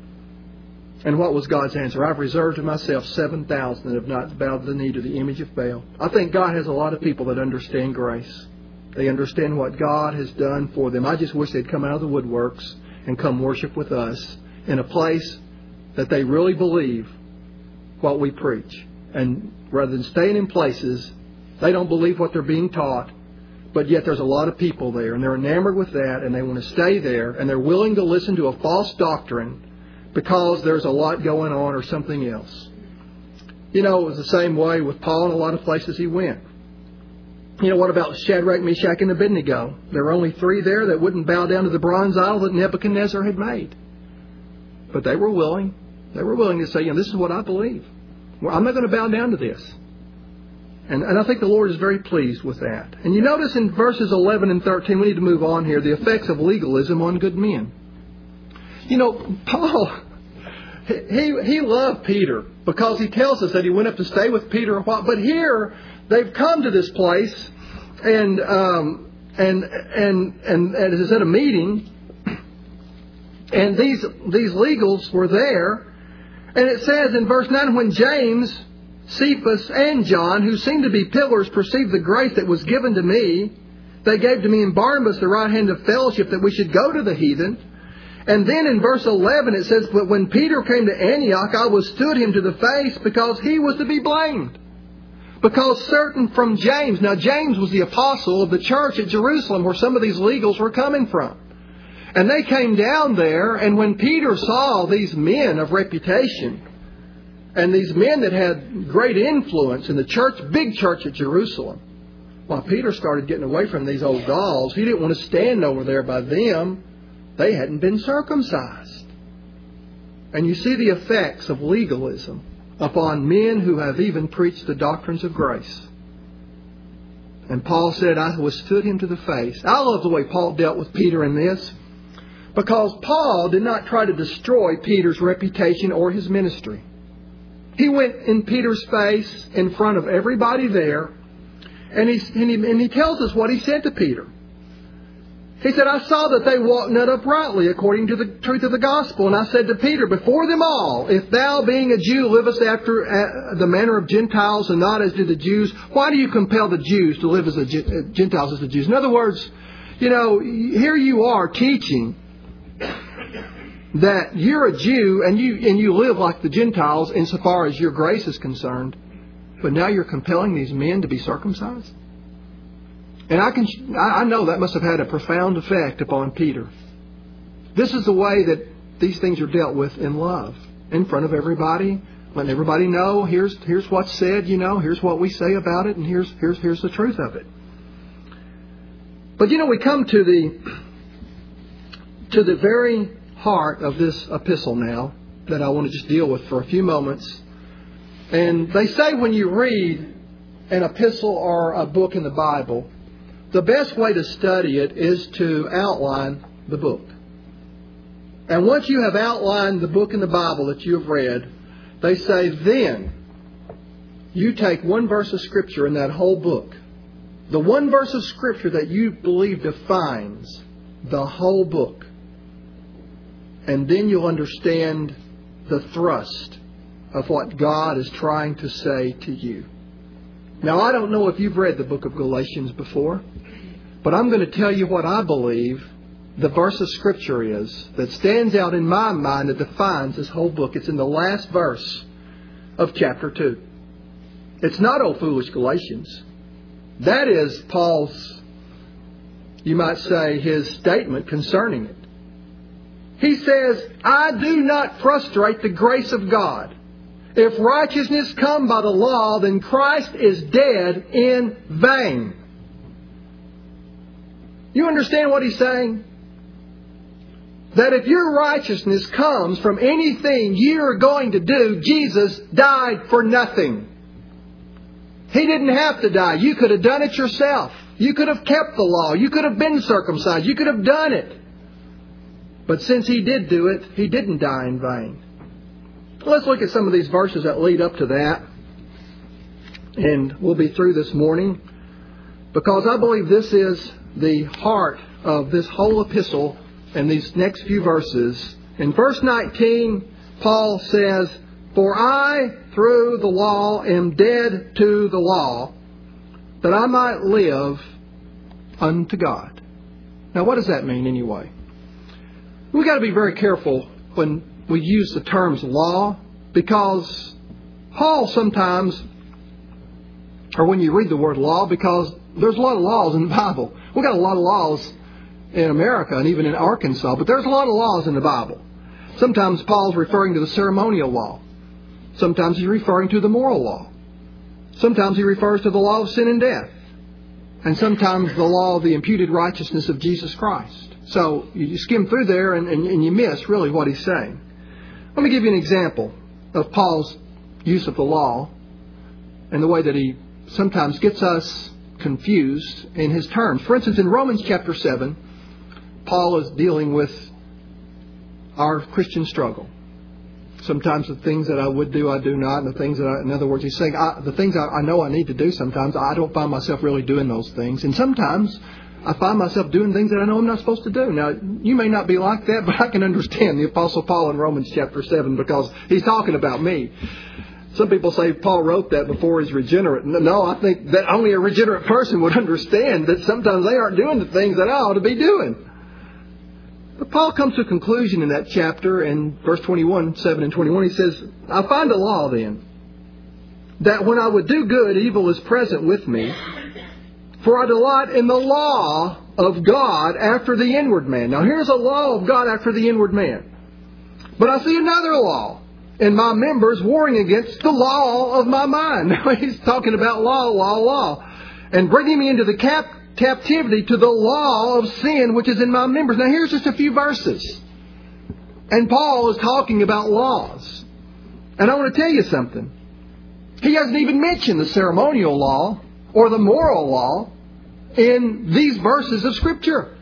And what was God's answer? I've reserved to myself 7,000 that have not bowed the knee to the image of Baal. I think God has a lot of people that understand grace. They understand what God has done for them. I just wish they'd come out of the woodworks and come worship with us in a place that they really believe what we preach. And rather than staying in places, they don't believe what they're being taught, but yet there's a lot of people there, and they're enamored with that, and they want to stay there, and they're willing to listen to a false doctrine because there's a lot going on or something else. It was the same way with Paul in a lot of places he went. What about Shadrach, Meshach, and Abednego? There were only 3 there that wouldn't bow down to the bronze idol that Nebuchadnezzar had made. But they were willing. They were willing to say, this is what I believe. Well, I'm not going to bow down to this. And I think the Lord is very pleased with that. And you notice in verses 11 and 13, we need to move on here, the effects of legalism on good men. Paul, he loved Peter because he tells us that he went up to stay with Peter a while. But here, they've come to this place, and as I said, a meeting, and these legals were there. And it says in verse 9, when James, Cephas, and John, who seemed to be pillars, perceived the grace that was given to me, they gave to me and Barnabas the right hand of fellowship that we should go to the heathen. And then in verse 11 it says, but when Peter came to Antioch, I withstood him to the face because he was to be blamed. Because certain from James, now James was the apostle of the church at Jerusalem where some of these legals were coming from. And they came down there, and when Peter saw these men of reputation, and these men that had great influence in the church, big church at Jerusalem, While Peter started getting away from these old Gauls, he didn't want to stand over there by them. They hadn't been circumcised. And you see the effects of legalism upon men who have even preached the doctrines of grace. And Paul said, I withstood him to the face. I love the way Paul dealt with Peter in this, because Paul did not try to destroy Peter's reputation or his ministry. He went in Peter's face in front of everybody there, and he tells us what he said to Peter. He said, I saw that they walked not uprightly according to the truth of the gospel. And I said to Peter, before them all, if thou, being a Jew, livest after the manner of Gentiles and not as do the Jews, why do you compel the Jews to live as the Gentiles as the Jews? In other words, here you are teaching that you're a Jew and you live like the Gentiles insofar as your grace is concerned, but now you're compelling these men to be circumcised? And I know that must have had a profound effect upon Peter. This is the way that these things are dealt with in love, in front of everybody, letting everybody know, here's what's said, here's what we say about it, and here's the truth of it. But we come to the very heart of this epistle now that I want to just deal with for a few moments. And they say when you read an epistle or a book in the Bible, the best way to study it is to outline the book. And once you have outlined the book in the Bible that you have read, they say then you take one verse of Scripture in that whole book, the one verse of Scripture that you believe defines the whole book, and then you'll understand the thrust of what God is trying to say to you. Now, I don't know if you've read the book of Galatians before, but I'm going to tell you what I believe the verse of Scripture is that stands out in my mind that defines this whole book. It's in the last verse of chapter 2. It's not, "O foolish Galatians." That is Paul's, you might say, his statement concerning it. He says, "I do not frustrate the grace of God. If righteousness come by the law, then Christ is dead in vain." You understand what he's saying? That if your righteousness comes from anything you're going to do, Jesus died for nothing. He didn't have to die. You could have done it yourself. You could have kept the law. You could have been circumcised. You could have done it. But since He did do it, He didn't die in vain. Let's look at some of these verses that lead up to that. And we'll be through this morning, because I believe this is the heart of this whole epistle and these next few verses. In verse 19, Paul says, "For I, through the law, am dead to the law, that I might live unto God." Now, what does that mean anyway? We've got to be very careful when we use the terms law, because Paul sometimes, or when you read the word law, because there's a lot of laws in the Bible. We've got a lot of laws in America and even in Arkansas, but there's a lot of laws in the Bible. Sometimes Paul's referring to the ceremonial law. Sometimes he's referring to the moral law. Sometimes he refers to the law of sin and death. And sometimes the law of the imputed righteousness of Jesus Christ. So you skim through there and you miss really what he's saying. Let me give you an example of Paul's use of the law and the way that he sometimes gets us confused in his terms. For instance, in Romans chapter 7, Paul is dealing with our Christian struggle. Sometimes the things that I would do, I do not. And the things that in other words, he's saying, the things I know I need to do sometimes, I don't find myself really doing those things. And sometimes I find myself doing things that I know I'm not supposed to do. Now, you may not be like that, but I can understand the Apostle Paul in Romans chapter 7 because he's talking about me. Some people say Paul wrote that before he's regenerate. No, I think that only a regenerate person would understand that sometimes they aren't doing the things that I ought to be doing. But Paul comes to a conclusion in that chapter in verse 21, 7 and 21. He says, "I find a law then, that when I would do good, evil is present with me. For I delight in the law of God after the inward man." Now here's a law of God after the inward man. "But I see another law in my members warring against the law of my mind." Now he's talking about law. and bringing me into the captivity to the law of sin which is in my members. Now here's just a few verses. And Paul is talking about laws. And I want to tell you something. He hasn't even mentioned the ceremonial law or the moral law in these verses of Scripture.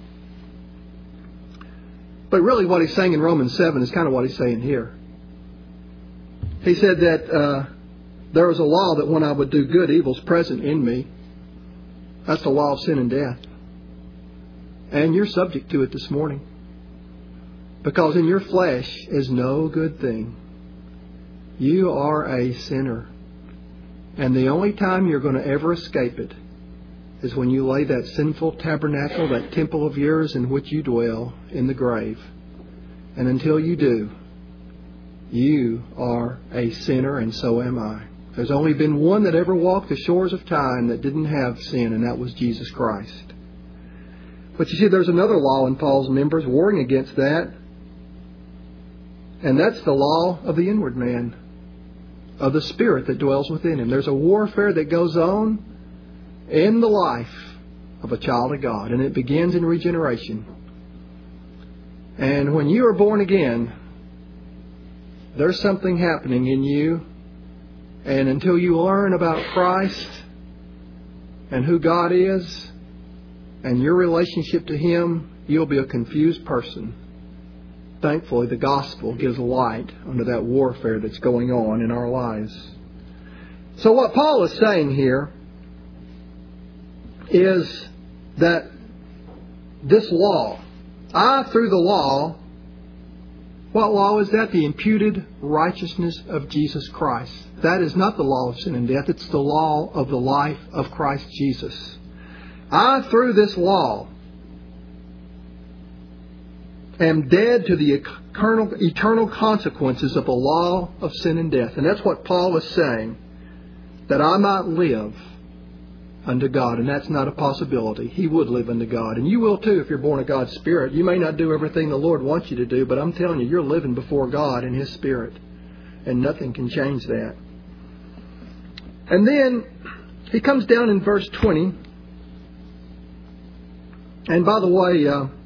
But really what he's saying in Romans 7 is kind of what he's saying here. He said that there was a law that when I would do good, evil's present in me. That's the law of sin and death. And you're subject to it this morning. Because in your flesh is no good thing. You are a sinner. And the only time you're going to ever escape it is when you lay that sinful tabernacle, that temple of yours in which you dwell, in the grave. And until you do, you are a sinner, and so am I. There's only been one that ever walked the shores of time that didn't have sin, and that was Jesus Christ. But you see, there's another law in Paul's members warring against that. And that's the law of the inward man, of the Spirit that dwells within him. There's a warfare that goes on in the life of a child of God, and it begins in regeneration. And when you are born again, there's something happening in you, and until you learn about Christ and who God is and your relationship to Him, you'll be a confused person. Thankfully, the gospel gives light under that warfare that's going on in our lives. So what Paul is saying here is that this law, through the law, what law is that? The imputed righteousness of Jesus Christ. That is not the law of sin and death. It's the law of the life of Christ Jesus. Through this law, am dead to the eternal consequences of the law of sin and death. And that's what Paul is saying, that I might live unto God. And that's not a possibility. He would live unto God. And you will too if you're born of God's Spirit. You may not do everything the Lord wants you to do, but I'm telling you, you're living before God in His Spirit. And nothing can change that. And then he comes down in verse 20. And by the way,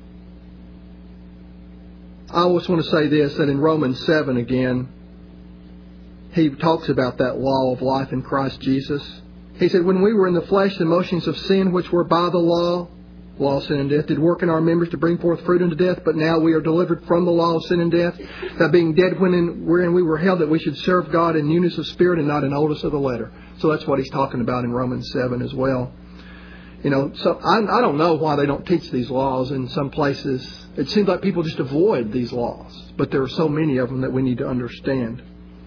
I always want to say this, that in Romans 7 again, he talks about that law of life in Christ Jesus. He said, when we were in the flesh, the motions of sin, which were by the law of sin and death, did work in our members to bring forth fruit unto death. But now we are delivered from the law of sin and death, that being dead wherein we were held, that we should serve God in newness of spirit and not in oldness of the letter. So that's what he's talking about in Romans 7 as well. You know, so I don't know why they don't teach these laws in some places. It seems like people just avoid these laws. But there are so many of them that we need to understand.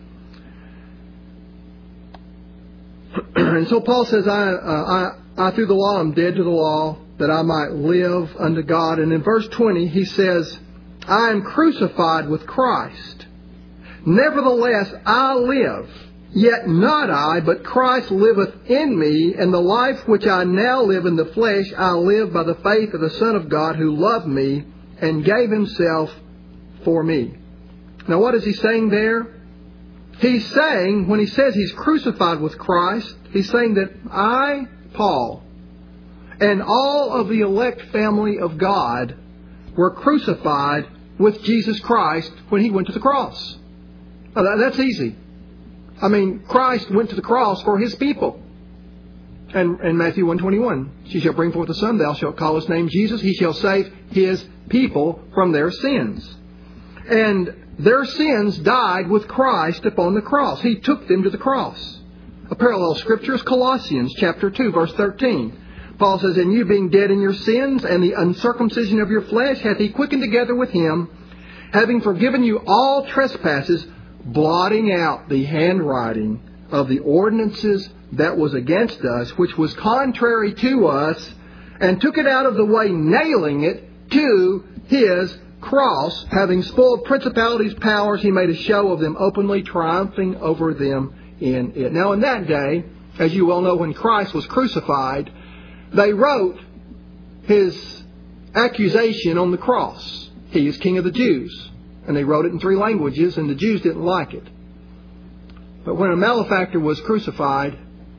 And so Paul says, I through the law am dead to the law, that I might live unto God. And in verse 20 he says, I am crucified with Christ. Nevertheless I live. Yet not I, but Christ liveth in me, and the life which I now live in the flesh, I live by the faith of the Son of God, who loved me and gave Himself for me. Now what is he saying there? He's saying, when he says he's crucified with Christ, he's saying that I, Paul, and all of the elect family of God were crucified with Jesus Christ when He went to the cross. Now, that's easy. I mean, Christ went to the cross for His people. And in Matthew 1:21, she shall bring forth a son, thou shalt call his name Jesus. He shall save His people from their sins. And their sins died with Christ upon the cross. He took them to the cross. A parallel scripture is Colossians chapter 2, verse 13. Paul says, and you being dead in your sins and the uncircumcision of your flesh hath He quickened together with Him, having forgiven you all trespasses, blotting out the handwriting of the ordinances that was against us, which was contrary to us, and took it out of the way, nailing it to His cross. Having spoiled principalities, powers, He made a show of them openly, triumphing over them in it. Now in that day, as you well know, when Christ was crucified, they wrote His accusation on the cross. He is King of the Jews. And they wrote it in 3 languages, and the Jews didn't like it. But when a malefactor was crucified,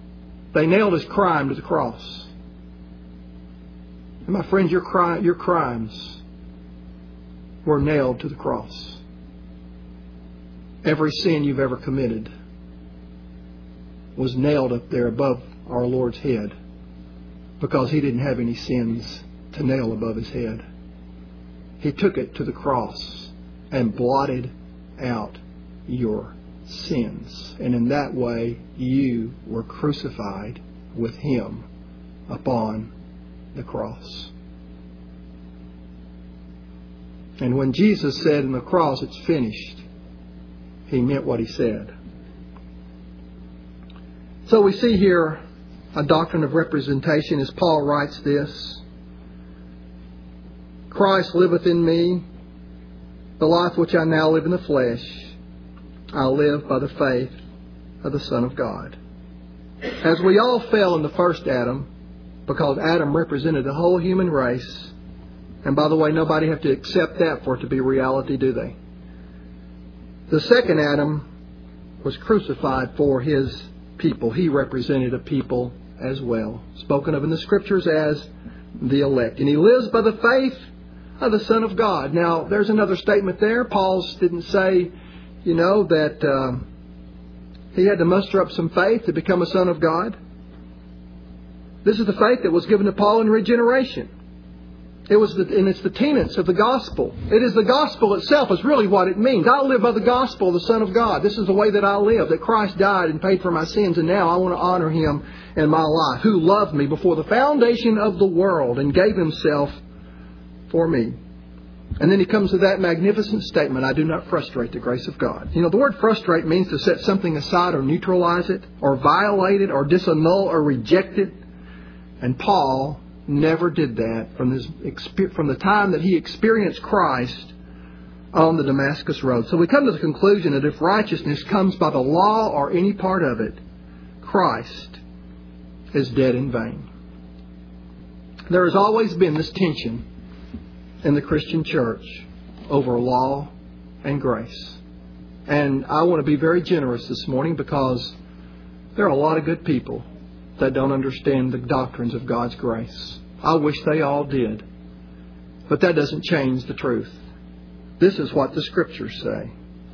They nailed his crime to the cross. And my friends, your crimes were nailed to the cross. Every sin you've ever committed was nailed up there above our Lord's head because He didn't have any sins to nail above His head. He took it to the cross and blotted out your sins. And in that way, you were crucified with Him upon the cross. And when Jesus said in the cross, "It's finished," He meant what He said. So we see here a doctrine of representation as Paul writes this. Christ liveth in me. The life which I now live in the flesh, I live by the faith of the Son of God. As we all fell in the first Adam, because Adam represented the whole human race, and by the way, nobody have to accept that for it to be reality, do they? The second Adam was crucified for his people. He represented a people as well, spoken of in the Scriptures as the elect. And he lives by the faith of the Son of God. Now, there's another statement there. Paul didn't say, that he had to muster up some faith to become a son of God. This is the faith that was given to Paul in regeneration. It's the tenets of the gospel. It is the gospel itself is really what it means. I live by the gospel of the Son of God. This is the way that I live, that Christ died and paid for my sins, and now I want to honor Him in my life, who loved me before the foundation of the world and gave Himself for me. And then he comes to that magnificent statement, I do not frustrate the grace of God. The word frustrate means to set something aside or neutralize it or violate it or disannul or reject it. And Paul never did that from the time that he experienced Christ on the Damascus Road. So we come to the conclusion that if righteousness comes by the law or any part of it, Christ is dead in vain. There has always been this tension in the Christian church over law and grace. And I want to be very generous this morning because there are a lot of good people that don't understand the doctrines of God's grace. I wish they all did. But that doesn't change the truth. This is what the Scriptures say.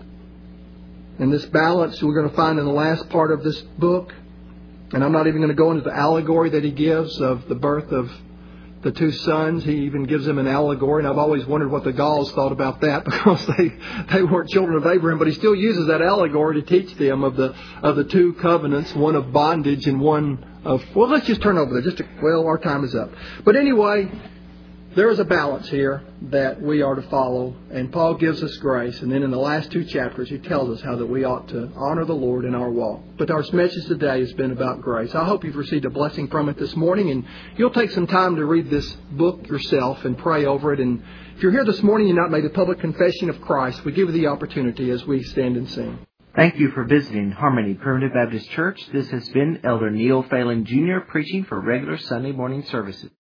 And this balance we're going to find in the last part of this book. And I'm not even going to go into the allegory that he gives of the birth of the two sons. He even gives them an allegory. And I've always wondered what the Gauls thought about that because they weren't children of Abraham. But he still uses that allegory to teach them of the two covenants, one of bondage and one of... Well, let's just turn over there. Our time is up. But anyway, there is a balance here that we are to follow. And Paul gives us grace. And then in the last two chapters, he tells us how that we ought to honor the Lord in our walk. But our message today has been about grace. I hope you've received a blessing from it this morning. And you'll take some time to read this book yourself and pray over it. And if you're here this morning and you've not made a public confession of Christ, we give you the opportunity as we stand and sing. Thank you for visiting Harmony Primitive Baptist Church. This has been Elder Neil Phelan Jr. preaching for regular Sunday morning services.